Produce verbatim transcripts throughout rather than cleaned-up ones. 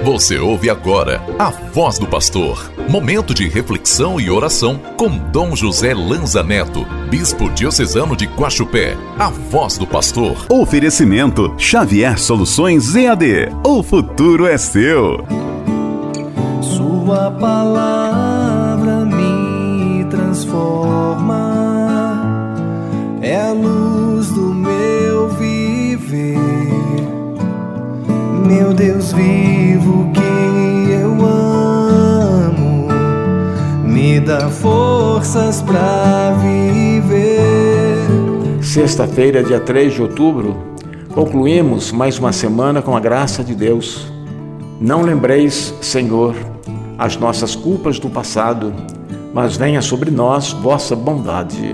Você ouve agora a Voz do Pastor, momento de reflexão e oração com Dom José Lanza Neto, bispo diocesano de Guaxupé. A Voz do Pastor. Oferecimento Xavier Soluções E A D. O futuro é seu. Sua palavra me transforma, é a luz do meu viver. Meu Deus vivo que eu amo, me dá forças pra viver. Sexta-feira, dia três de outubro, concluímos mais uma semana com a graça de Deus. Não lembreis, Senhor, as nossas culpas do passado, mas venha sobre nós vossa bondade.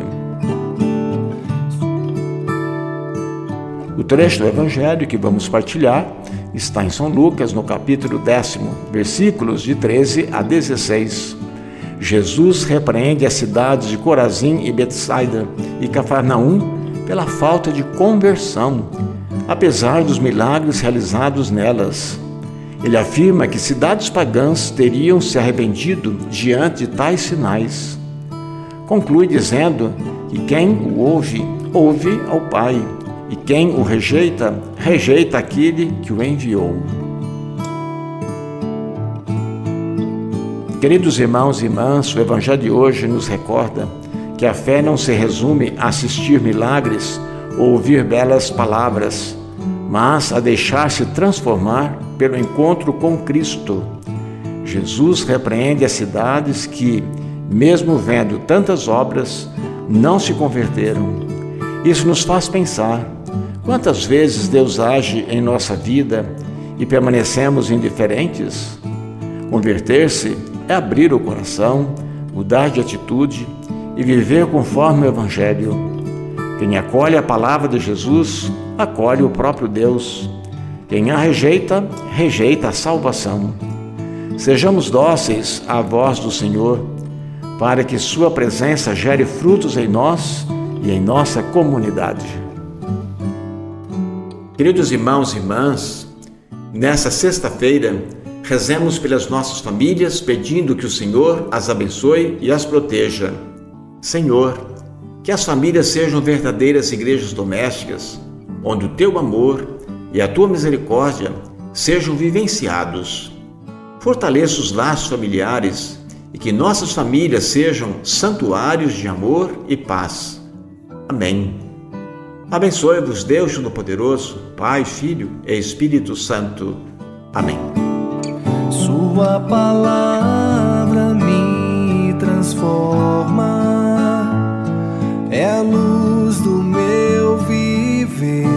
O trecho do Evangelho que vamos partilhar está em São Lucas, no capítulo décimo, versículos de treze a dezesseis. Jesus repreende as cidades de Corazim e Betsaida e Cafarnaum pela falta de conversão, apesar dos milagres realizados nelas. Ele afirma que cidades pagãs teriam se arrependido diante de tais sinais. Conclui dizendo que quem o ouve, ouve ao Pai, e quem o rejeita, rejeita aquele que o enviou. Queridos irmãos e irmãs, o Evangelho de hoje nos recorda que a fé não se resume a assistir milagres ou ouvir belas palavras, mas a deixar-se transformar pelo encontro com Cristo. Jesus repreende as cidades que, mesmo vendo tantas obras, não se converteram. Isso nos faz pensar quantas vezes Deus age em nossa vida e permanecemos indiferentes. Converter-se é abrir o coração, mudar de atitude e viver conforme o Evangelho. Quem acolhe a palavra de Jesus, acolhe o próprio Deus. Quem a rejeita, rejeita a salvação. Sejamos dóceis à voz do Senhor, para que sua presença gere frutos em nós e em nossa comunidade. Queridos irmãos e irmãs, nessa sexta-feira, rezemos pelas nossas famílias, pedindo que o Senhor as abençoe e as proteja. Senhor, que as famílias sejam verdadeiras igrejas domésticas, onde o teu amor e a tua misericórdia sejam vivenciados. Fortaleça os laços familiares e que nossas famílias sejam santuários de amor e paz. Amém. Abençoe-vos Deus Todo-Poderoso, Pai, Filho e Espírito Santo. Amém. Sua palavra me transforma, é a luz do meu viver.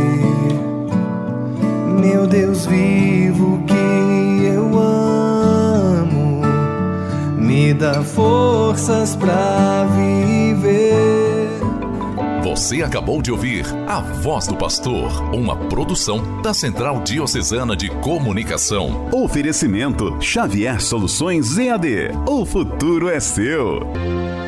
Meu Deus vivo que eu amo, me dá forças pra viver. Você acabou de ouvir A Voz do Pastor, uma produção da Central Diocesana de Comunicação. Oferecimento Xavier Soluções E A D. O futuro é seu.